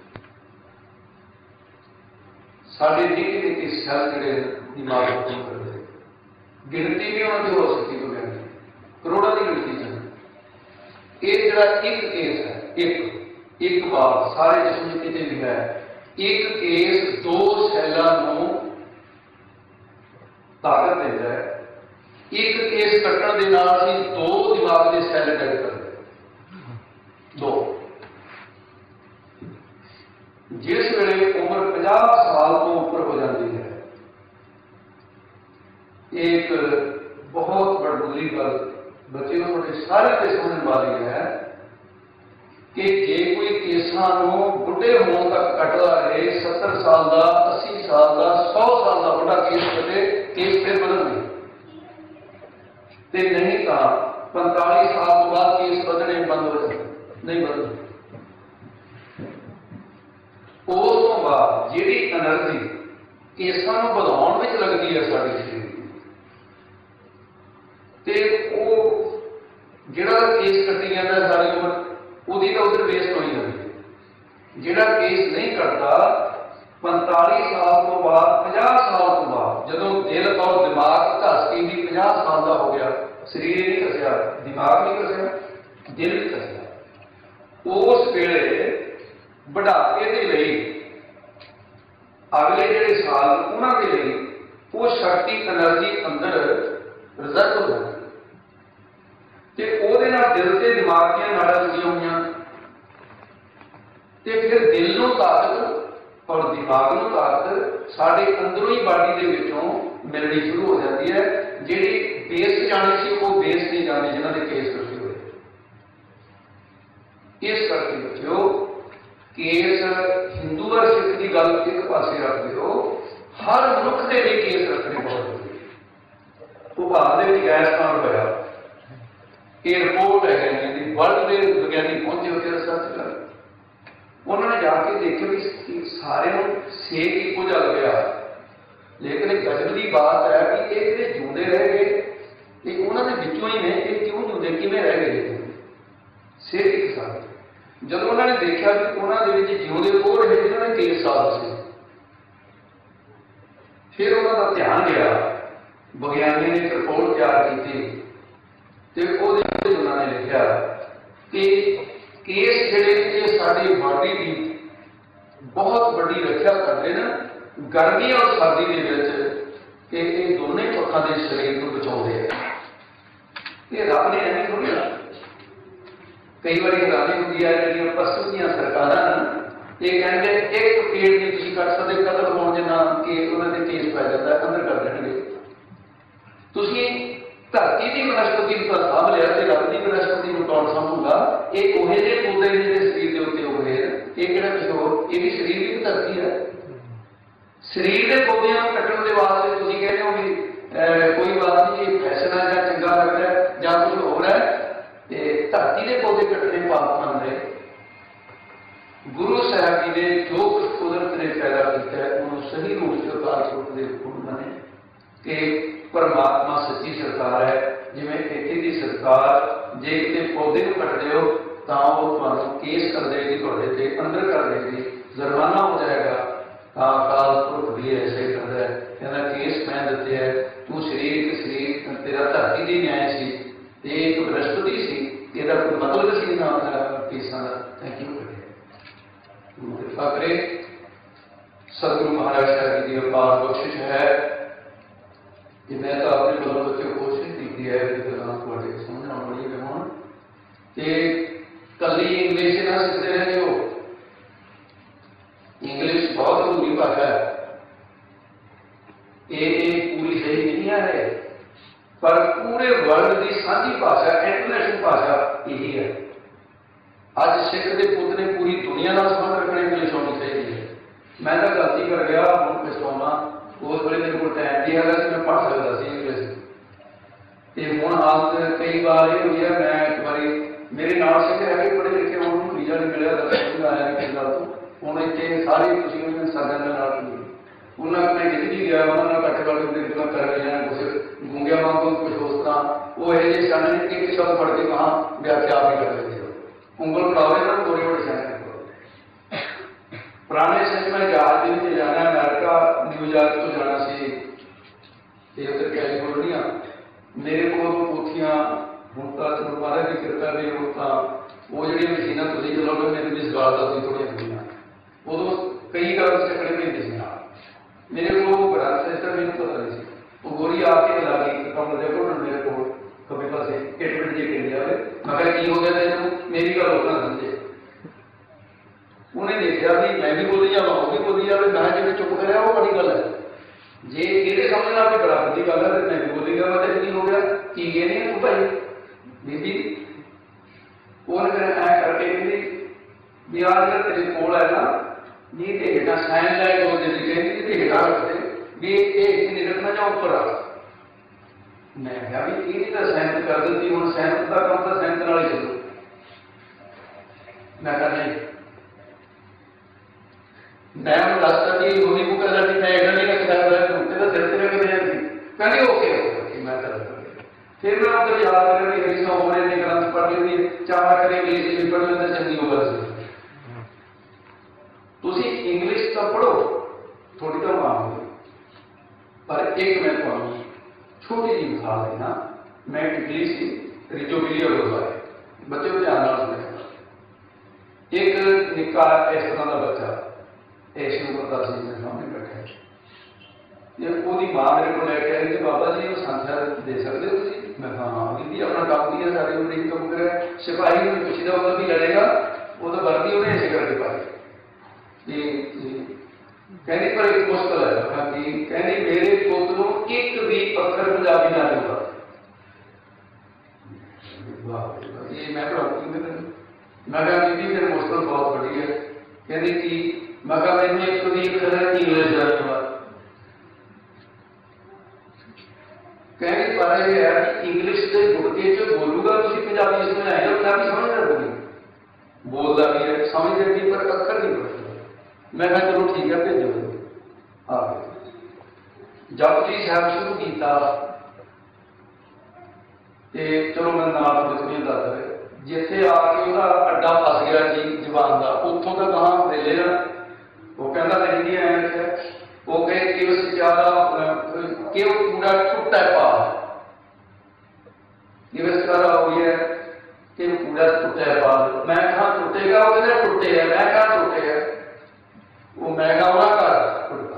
साढ़े निक्के निक्के सैल जोड़े दिमाग को करते, गिनती भी उन्होंने हो सकती तो कहते करोड़ों की गिनती च। ये जरा एक केस है, एक बार सारे जिसम कितने भी है, एक केस दो सैलों ताकत देता है। एक केस कट्टण दे नाल असीं दो दिमाग के सैल डेड करते, दो। जिस वेले उम्र 50 साल तो ऊपर हो जाती है, एक बहुत बड़ी गल बच्चे को थोड़े सारे ते समझने वाली है कि जे कोई केसां नूं बुढ़े होने तक कटदा रहे, 70 साल का, 80 साल का, 100 साल का बुढ़ा केस कटे, केस फिर बदलने नहीं तो 45 साल तो बाद केस बदलने बंद हो जाते, नहीं बदलते। उस तो बाद जी एनर्जी केसां नूं वधाउण विच लगदी है साडे शरीर ते वो जिहड़ा केस कट्टी जाता सारी उम्र ਉਹਦੀ ਤਾਂ उधर वेस्ट हो जाती है। जिहड़ा केस नहीं कटता 45 साल तो बाद 50 साल तो बाद जदों दिल और दिमाग घस के भी 50 साल का हो गया, शरीर नहीं कसया, दिमाग नहीं कसया, दिल भी कसया, उस वेले बुढ़ापे के लिए अगले जिहड़े साल उन्होंने लिए वो शक्ति एनर्जी अंदर रिजर्व हो जाती ते ओहदे नाल दिल से दिमाग दी नाड़ां जुड़ियां होईयां ते फिर दिल नूं ताकत और दिमाग नूं ताकत साडे अंदरों ही बाडी दे विचों मिलनी शुरू हो जाती है। जिहड़ी बेस जानी सी वो बेस नहीं जानी जिन्हां दे केस रखे हुए। इस करके बच्चों केस हिंदू और सिख की गल एक पासे रख दिओ, हर मनुख के लिए केस रखने बहुत जरूरी है। वो भारत में गैस कांड होया, ये रिपोर्ट है वर्ल्ड के विज्ञानी पहुंचे होते रिसर्च कर, उन्होंने जाके देखा कि सारे सेक इको जल गया, लेकिन एक गजब की बात है कि ये जो जूंदे रह गए उन्होंने बिचों ही ने क्यों जूंदे किमें रह गए सेक एक साथ। जब उन्होंने देखा कि उन्होंने जिउंदे वो रहे जिन्होंने 23 साल से, फिर उन्होंने ध्यान गया, विज्ञानी ने एक रिपोर्ट तैयार की तो उन्होंने लिखा कि केस जिहड़े साडी बॉडी की बहुत बड़ी रक्षा करते हैं गर्मी और सर्दी के विच, ये दोनों पक्षों के शरीर को बचाते हैं। ये रब ने एवं थोड़ी ना, कई बार हैरानी होती है जी पशु दी सरकार ये कहते एक पेड़ नहीं तुम कट सकते कदर होने जिन्ना कि उन्होंने केस पै जाता है अंदर कर देंगे। तुम धरती की वनस्पति का साभ लिया तो रब की वनस्पति को कौन सामूगा? एक उहे जे पौधे ने जो शरीर के उत्ते हो गए, ये किहड़ा कुछ होर, ये भी शरीर की धरती है। शरीर के पौधों को कट्टण के वास्ते तुसीं कहते हो कि कोई बात नहीं ये फैशन है या चंगा लगता है या कुछ होर है, धरती के पौधे कट्टने पाप मन रहे। गुरु साहब जी ने जो कुछ कुदरत ने पैदा किया है उन्होंने सही रूप से अकाल पुरख के हुक्म मने कि परमात्मा सच्ची सरकार है। जिवें इत्थे दी सरकार जे किते पौधे को कटदे हो तां वो तुहानूं केस कर देगी, तुहाडे ते अंदर कर देगी, जुर्माना हो जाएगा। तां अकाल पुरख भी ऐसे करदा है, कहना केस मैं दिते है, तू शरीर तेरा धरती दी न्याय सी ते एक बृहस्पति सी, ਇਹਦਾ कोई मतलब सी ना केसां दा। Thank you. गुरु कृपा करे, सतगुरु महाराज साहब जी की अपार बख्शिश है कि मैं तो अपने बलों बच्चों को कोशिश की है कि गल्लां तुहाडे समझ आउण वालियां होण ते कल्ली इंग्लिश ना सीखते रह जाओ। इंग्लिश बहुत अधूरी भाषा है, ये पूरी सही नहीं है, पर पूरे वर्ल्ड की साझी भाषा इंटरनेशनल भाषा यही है। अज सिख के पुत ने पूरी दुनिया का संबंध रखना इंग्लिश होनी चाहिए। मैं तो गलती कर गया हूँ पछताउणा, उस वेले मेरे को टाइम नहीं है मैं पढ़ सकता सी इंग्लिश। तो हूँ हालत कई बार ये हुई है, मैं एक बार मेरे नाल सिख है पढ़े लिखे उन्होंने वीजा नहीं मिले, समझ आया कि गल तो हूँ इतने सारे साधन के नाल उन्होंने अपने जिंदगी गया उन्होंने घट घट कर लिया कुछ गूंगिया वांगू कुछ उस तरह वो ये सियाने ने एक शब्द पढ़ के कहा व्याख्या आप ही कर लेते हो, उंगल पढ़ावे ना बड़े बड़े सियाने। पुराने समय में जहाज के जाना अमेरिका न्यूयॉर्क तो जाना सी उधर कैलीफोर्निया, मेरे को पोथियां हूँ तो महाराज की कृपा भी हो वो जी मशीन तुम चलोगे मेरे भी सवाल दी थोड़ी हुई उदो कई गल सिखने भेजते सी मेरे को बड़ा सिस्टर मैंने पता नहीं सी, वो गोरी आके ला गई कमरे के घुटन मेरे को खब्बे पासे एक मिनट जी कही जाए, मैं कहा की हो गया तेन मेरी गल होना समझे। उन्हें देखा भी मैं भी बोली जावा वो भी बोली जाए, मैं जो चुप कराया वो बड़ी गल है, जे ये समझना भी बराबर की गल है मैं भी बोली गया मैं की हो गया की ये नहीं तू भाई बीबी उन्हें ऐ करके कहती भी आज तेरे कोल है ना नी ते हेठा सैन लाए दो दिन कहती ते हेठा रखते भी एक नहीं रखना या ऊपर रख। मैं क्या भी ये तो सैन कर दी हूँ सैन का काम तो सैन नाल ही चलो। मैं कहा नहीं मैं उन्हें दसता कि रोनी को कहता कि मैं एडा नहीं रख सकता तेरा सिर से रख दिया कहते ओके मैं कर फिर मैं उधर याद करें कि हरी सौ होने ने ग्रंथ पढ़ लेती चाह करें इंग्लिश पढ़ लेते चंगी होगा तुम इंग्लिश तो पढ़ो थोड़ी तो मांगोगे, पर एक मैं कहूँ छोटी जी मिसाल देना। मैं इटली से रिजो बिलियर होता है बच्चे को ध्यान सुने एक ਇੱਕ ਇਸ ਤਰ੍ਹਾਂ ਦਾ ਬੱਚਾ ਇਸ ਉਮਰ ਦਾ ਸੀ ਮੇਰੇ ਸਾਹਮਣੇ ਬੈਠਾ ਤੇ ਉਹਦੀ ਮਾਂ ਮੇਰੇ ਕੋਲ ਲੈ ਕੇ ਆਈ ਕਿ ਬਾਬਾ ਜੀ ਉਹ ਸੰਥਿਆ ਦੇ ਸਕਦੇ ਹੋ ਤੁਸੀਂ? ਮੈਂ ਕਿਹਾ ਹਾਂ ਬੀਬੀ ਆਪਣਾ ਕੰਮ ਕੀ ਹੈ, ਸਾਡੇ ਉਮਰ ਹੀ ਕੰਮ ਕਰਿਆ। ਸਿਪਾਹੀ ਨੂੰ ਪੁੱਛਦਾ ਉਹਦਾ ਵੀ ਲੜੇਗਾ, ਉਹਦਾ ਵਰਦੀ ਉਹਨੇ ਇਸੇ ਕਰਕੇ ਪਾਈ। ਕਹਿੰਦੀ ਪਰ ਇੱਕ ਮੁਸ਼ਕਲ ਹੈ। ਮੈਂ ਕਿਹਾ ਕਿ ਕਹਿੰਦੀ ਮੇਰੇ ਪੁੱਤ ਨੂੰ ਇੱਕ ਵੀ ਅੱਖਰ ਪੰਜਾਬੀ ਨਾ ਆਉਂਦਾ। ਇਹ ਮੈਂ ਪੜਾਉਂਗੀ ਮੈਂ ਕਿਹਾ ਬੀਬੀ ਫਿਰ ਮੁਸ਼ਕਲ ਬਹੁਤ ਵੱਡੀ ਹੈ। ਕਹਿੰਦੀ ਕਿ ਮੈਂ ਕਿਹਾ ਮੈਨੂੰ ਇੱਕ ਵੀ ਅੱਖਰ ਇੰਗਲਿਸ਼ ਦਾ ਆਉਂਦਾ। ਕਹਿੰਦੇ ਪਰ ਇਹ ਹੈ ਕਿ ਇੰਗਲਿਸ਼ ਦੇ ਗੁਟਕੇ 'ਚ ਬੋਲੂਗਾ, ਤੁਸੀਂ ਪੰਜਾਬੀ ਇਸ ਬਣਾਇਆ ਪੰਜਾਬੀ ਸਮਝਦਾ ਹੋਊਗੀ, ਬੋਲਦਾ ਵੀ ਹੈ, ਸਮਝਦੇ ਵੀ, ਪਰ ਅੱਖਰ ਨਹੀਂ ਬੋਲਦਾ। ਮੈਂ ਕਿਹਾ ਚਲੋ ਠੀਕ ਹੈ ਭੇਜੋ। ਆ ਗਏ ਜਪਜੀ ਸਾਹਿਬ ਸ਼ੁਰੂ ਕੀਤਾ ਤੇ ਚਲੋ ਮੈਂ ਨਾਲ ਥੋੜ੍ਹੀ ਦੱਸ ਰਿਹਾ। ਜਿੱਥੇ ਆ ਕੇ ਉਹਦਾ ਅੱਡਾ ਫਸ ਗਿਆ ਜੀ ਜ਼ਬਾਨ ਦਾ, ਉੱਥੋਂ ਤਾਂ ਕਹਾਂ ਵੇਲੇ ਨਾ ਉਹ ਕਹਿੰਦਾ ਨਹੀਂ ਐ ਉਹ ਕਹੇ ਕਿ ਉਸ ਜ਼ਿਆਦਾ ਕਿ ਉਹ ਪੂਰਾ ਟੁੱਟਾ ਪਾ ਦਿਵਸ ਕਰਾ ਹੋਈ ਹੈ ਕਿ ਪੂਰਾ ਟੁੱਟਾ ਪਾ। ਮੈਂ ਕਹਾਂ ਟੁੱਟੇਗਾ, ਉਹ ਕਹਿੰਦਾ ਟੁੱਟੇ ਹੈ। ਮੈਂ ਕਹਾਂ ਟੁੱਟੇ ਹੈ, ਉਹ ਮੈਂ ਕਹਾਂ ਉਹਨਾਂ ਘਰ ਟੁੱਟਾ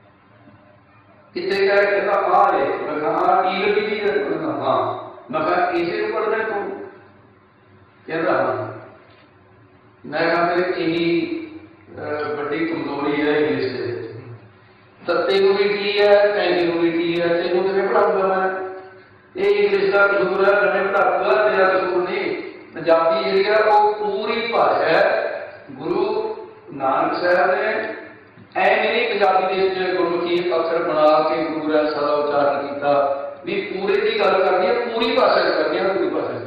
ਕਿਤੇ ਕਹਿ ਕਹਿੰਦਾ ਆ ਰੇ। ਮੈਂ ਕਹਾਂ ਕੀ ਲੱਗੀ ਜੀ? ਹਾਂ। ਮੈਂ ਕਿਹਾ ਇਸੇ ਨੂੰ ਪੜ੍ਹਨਾ ਤੂੰ? ਕਹਿੰਦਾ ਹਾਂ। ਮੈਂ ਕਹਾਂ ਫਿਰ ਇਹੀ ਵੱਡੀ ਕਮਜ਼ੋਰੀ ਹੈ ਇੰਗਲਿਸ਼ ਦੇ ਵਿੱਚ। ਤੱਤੇ ਨੂੰ ਵੀ ਕੀ ਹੈ, ਕਹਿੰਦੇ ਨੂੰ ਵੀ ਕੀ ਹੈ, ਤੈਨੂੰ ਕਿਵੇਂ ਪੜ੍ਹਾਊਗਾ ਮੈਂ? ਇਹ ਇੰਗਲਿਸ਼ ਦਾ ਕਸੂਰ ਹੈ, ਨਵੇਂ ਪੜ੍ਹਾਊਗਾ, ਤੇਰਾ ਕਸੂਰ ਨਹੀਂ। ਪੰਜਾਬੀ ਜਿਹੜੀ ਹੈ ਉਹ ਪੂਰੀ ਭਾਸ਼ਾ ਹੈ। ਗੁਰੂ ਨਾਨਕ ਸਾਹਿਬ ਨੇ ਐਵੇਂ ਨਹੀਂ ਪੰਜਾਬੀ ਦੇ ਵਿੱਚ ਗੁਰਮੁਖੀ ਅੱਖਰ ਬਣਾ ਕੇ ਗੁਰੂ ਗ੍ਰੰਥ ਸਾਹਿਬ ਦਾ ਉਚਾਰਨ ਕੀਤਾ ਵੀ ਪੂਰੇ ਦੀ ਗੱਲ ਕਰਨੀ ਹੈ, ਪੂਰੀ ਭਾਸ਼ਾ ਚ ਕਰਨੀ ਹੈ, ਪੂਰੀ ਭਾਸ਼ਾ ਚ।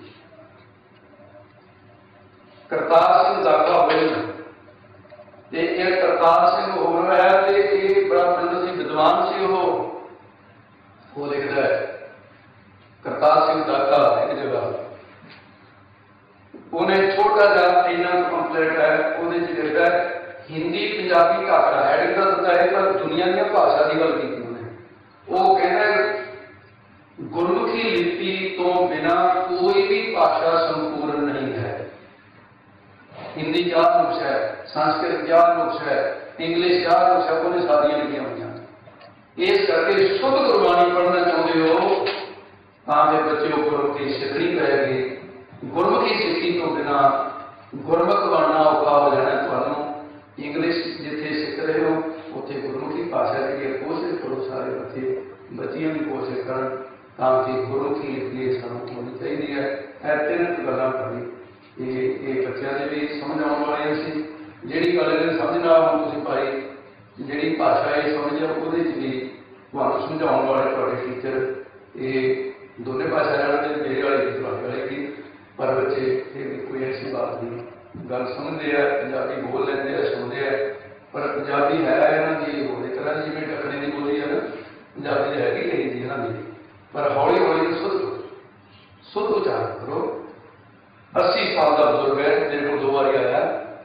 ਕਰਤਾਰ ਸਿੰਘ ਦਾਗਾ ਹੋਏ ਤੇ ਇਹ ਕਰਤਾਰ ਸਿੰਘ ਹੋ ਰਿਹਾ ਤੇ ਇਹ ਬੜਾ ਪੰਡਤ ਸੀ, ਵਿਦਵਾਨ ਸੀ। ਉਹ ਲਿਖਦਾ ਹੈ ਕਰਤਾਰ ਸਿੰਘ ਦਾਗਾ ਇੱਕ ਜਗ੍ਹਾ ਉਹਨੇ ਛੋਟਾ ਜਿਹਾ ਇੰਨਾ ਕੰਪਲੇਟ ਹੈ, ਉਹਦੇ ਚ ਲਿਖਦਾ ਹਿੰਦੀ ਪੰਜਾਬੀ ਘਾਟਾ ਹੈਡਿੰਗ ਦਾ ਦਿੱਤਾ ਹੈ ਪਰ ਦੁਨੀਆ ਦੀਆਂ ਭਾਸ਼ਾ ਦੀ ਗੱਲ ਕੀਤੀ ਉਹਨੇ। ਉਹ ਕਹਿੰਦਾ ਗੁਰਮੁਖੀ ਲਿਪੀ ਤੋਂ ਬਿਨਾਂ ਕੋਈ ਵੀ ਭਾਸ਼ਾ ਸੰਪੂਰਨ ਨਹੀਂ ਹੈ। हिंदी 4 नुक्स है, संस्कृत 4 नुक्स है, इंग्लिश 4 नुक्स है, उन्हें सारियां लिखिया हुई। इस करके शुद्ध गुरबाणी पढ़ना चाहते हो तो बच्चे गुरमुखी सिखनी पएगी। गुरमुखी सिक्खी तो बिना गुरमुख बनना औखा हो जाना तुहानू। इंग्लिश जिथे सिख रहे हो उत्थे गुरमुखी भाषा की कोशिश करो, सारे बच्चे बच्चियां भी कोशिश कर ताकि गुरमुखी लिपि सानू होनी चाहिए है। 3 गल्लां पढ़ी ये बच्चों के भी समझ आने वाली सी। जी गल समझना हम तुम भाई जी भाषा ये समझ वो भी तुम्हें समझाने वाले थोड़े टीचर ये दोनों भाषा जानते, मेरे वाले भी थोड़े वाले की, पर बच्चे फिर भी कोई ऐसी बात नहीं, गल समझते हैं, पंजाबी बोल लेंगे हैं, सुनते हैं। पर पंजाबी है इन्हों की होर तरह की जिम्मे टकने की बोली है ना, पंजाबी हैगी नहीं जी इन्हों की। पर हौली हौली शुद्ध उच्चारण करो। 80 साल का बुजुर्ग है, मेरे को 2 बार आया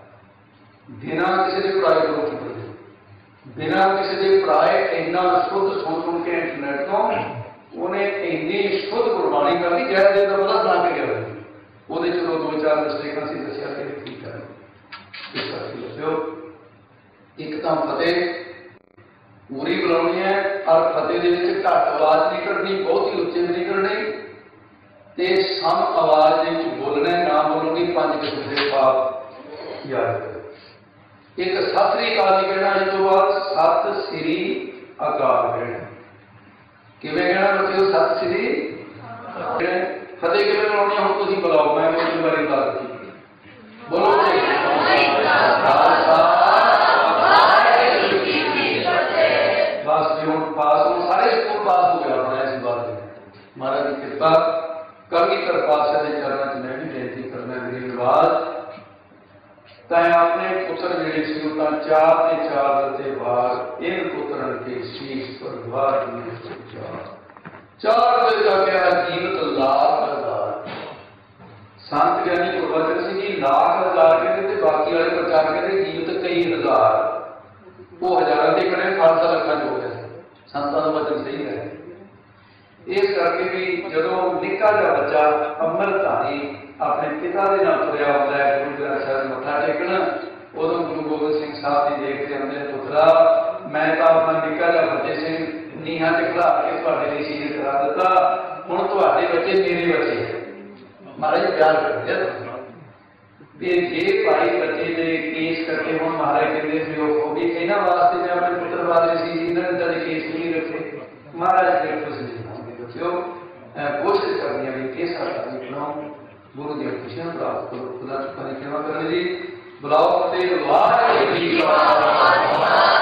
बिना किसी के पढ़ाए गुरमुखी पढ़े, बिना किसी के पढ़ाए इन्ना शुद्ध सुन के इंटरनेट तो उन्हें इन्नी शुद्ध गुरबाणी कर दी जैसे दिन का पता सुना के गया। वो चलो 2-4 मिस्टेक से दसिया कि ठीक है। इस करके दस्यो एक तो फतेह पूरी बुलानी है और फतेह के घट आवाज नहीं करनी, बहुत ही उच्चे नहीं करनी ते सम आवाज बोलना, ना बोलोगी 5 किस्म के पाप याद करो। एक सत श्री अकाल जी कहना, इस तो बाद सत श्री अकाल कहना। किवें कहना बच्चों? सत श्री फतेह किवें बुलानी हम तुम बुलाओ, मैं अपनी बारी बात की बोलो। बस जी हम पास हो, सारे स्कूल पास हो गया अपना इस बात। महाराज की कृपा कभी कर पातशाह के चरणों में भी बेनती करना गरीब नवाज तैं अपने पुत्र मेरे सिरुतां 4 ते 4 दते भाग इन पुत्रन के शीश पर द्वार में 4 ते जागया जीवत लाख हजार। संत ज्ञानी गुरबचन सिंह जी लाख हजार कहते, बाकी वाले प्रचार कहते जीवत कई हजार। वो हजारों के खड़े, खालसा लखा हो गया। संतां दा वचन सही है। इस करके भी जो निका जहा बच्चा अमृतधारी ਆਪਣੇ ਪਿਤਾ ਦੇ ਨਾਲ ਤੁਰਿਆ ਹੁੰਦਾ ਹੈ ਗੁਰੂ ਗ੍ਰੰਥ ਸਾਹਿਬ ਮੱਥਾ ਟੇਕਣ। ਉਦੋਂ ਗੁਰੂ ਗੋਬਿੰਦ ਸਿੰਘ ਸਾਹਿਬ ਜੀ ਦੇਖਦੇ ਹੁੰਦੇ ਨੇ, ਪੁੱਤਰਾ ਮੈਂ ਤਾਂ ਆਪਣਾ ਨਿੱਕਾ ਜਿਹਾ ਫਤਿਹ ਸਿੰਘ ਨੀਹਾਂ 'ਚ ਖੜਾ ਕੇ ਤੁਹਾਡੇ ਲਈ ਸ਼ਹੀਦ ਕਰਾ ਦਿੱਤਾ, ਹੁਣ ਤੁਹਾਡੇ ਬੱਚੇ ਮੇਰੇ ਬੱਚੇ। ਮਹਾਰਾਜ ਪਿਆਰ ਕਰਦੇ ਆ ਵੀ ਜੇ ਭਾਈ ਬੱਚੇ ਦੇ ਕੇਸ ਕਰਕੇ ਹੁਣ ਮਹਾਰਾਜ ਕਹਿੰਦੇ ਸੀ ਉਹ ਵੀ ਇਹਨਾਂ ਵਾਸਤੇ ਮੈਂ ਆਪਣੇ ਪੁੱਤਰ ਵਾਲੇ ਸੀ ਇਹਨਾਂ ਨੇ ਤਾਂ ਕੇਸ ਨਹੀਂ ਰੱਖੇ। ਮਹਾਰਾਜ ਫਿਰ ਤੁਸੀਂ ਬੱਚਿਓ ਕੋਸ਼ਿਸ਼ ਕਰਨੀ ਹੈ ਵੀ ਕਿਸ ਤਰ੍ਹਾਂ ਬਣਾਓ, ਗੁਰੂ ਦੀਆਂ ਖੁਸ਼ੀਆਂ ਪ੍ਰਾਪਤ ਕਰੋ, ਖੁਦਾ ਚੁੱਕਾ ਦੀ ਸੇਵਾ ਕਰਨ ਲਈ ਬੁਲਾਓ। ਤੇ ਵਾਹਿਗੁਰੂ ਜੀ ਕਾ ਖਾਲਸਾ।